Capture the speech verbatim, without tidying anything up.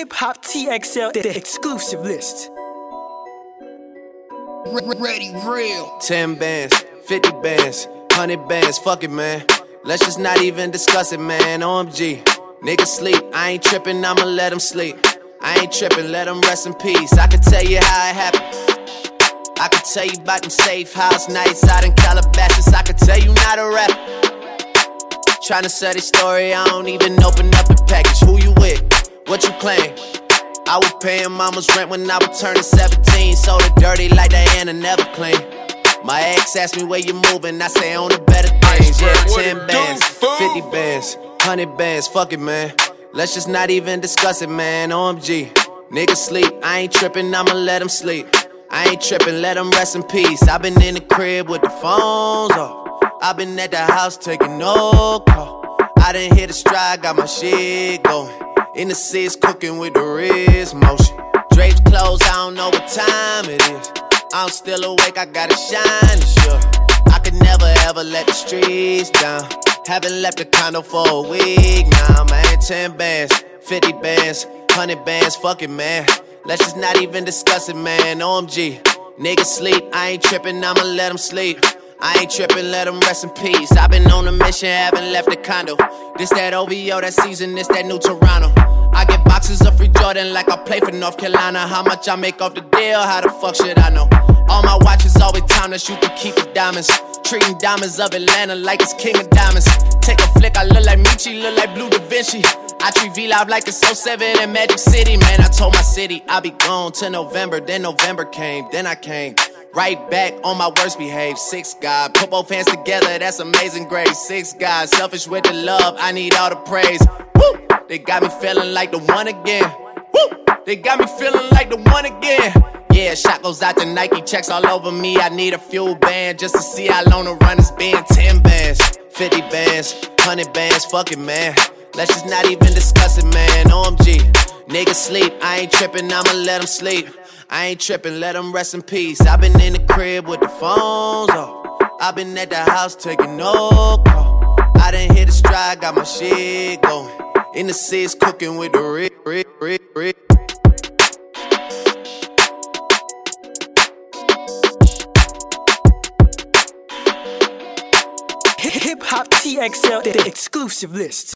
Hip Hop T X L, the exclusive list. Ready, real. Ten bands, fifty bands, hundred bands, fuck it, man. Let's just not even discuss it, man. O M G, niggas sleep. I ain't trippin', I'ma let them sleep. I ain't trippin', let them rest in peace. I can tell you how it happened. I can tell you about them safe house nights out in Calabasas. I can tell you not a rap. Tryna sell this story, I don't even open up the package. Who you with? What you claim? I was paying mama's rent when I was turning seventeen. Sold it dirty like Diana, never clean. My ex asked me where you moving, I say on the better things. Yeah, ten bands, fifty bands, hundred bands, fuck it, man. Let's just not even discuss it, man. O M G, niggas sleep. I ain't trippin', I'ma let them sleep. I ain't trippin', let them rest in peace. I been in the crib with the phones off. I been at the house taking no call. I done hit a stride, got my shit going. In the six, cooking with the wrist motion. Drapes closed, I don't know what time it is. I'm still awake, I gotta shine and sure. I could never ever let the streets down. Haven't left the condo for a week now, man. Ten bands, fifty bands, hundred bands, fuck it, man. Let's just not even discuss it, man. O M G, niggas sleep. I ain't trippin', I'ma let them sleep. I ain't trippin', let them rest in peace. I been on a mission, haven't left the condo. This that O V O, that season, this that new Toronto. I get boxes of free Jordan like I play for North Carolina. How much I make off the deal, how the fuck should I know? All my watches always timeless, you can keep the diamonds. Treating diamonds of Atlanta like it's king of diamonds. Take a flick, I look like Michi, look like Blue Da Vinci. I treat V-Live like it's oh seven in Magic City. Man, I told my city I'll be gone till November. Then November came, then I came right back on my worst behave. Six guys, put both hands together, that's amazing grace. Six guys, selfish with the love, I need all the praise. Woo! They got me feeling like the one again. Woo! They got me feeling like the one again. Yeah, shot goes out to Nike, checks all over me. I need a fuel band just to see how long the run has been. Ten bands, fifty bands, hundred bands, fuck it, man. Let's just not even discuss it, man. O M G, niggas sleep. I ain't trippin', I'ma let them sleep. I ain't trippin', let them rest in peace. I been in the crib with the phones off. I been at the house taking no call. I done hit a stride, got my shit going. In the six, cooking with the rig, rig, rig, rig. Hip Hop T X L, the exclusive list.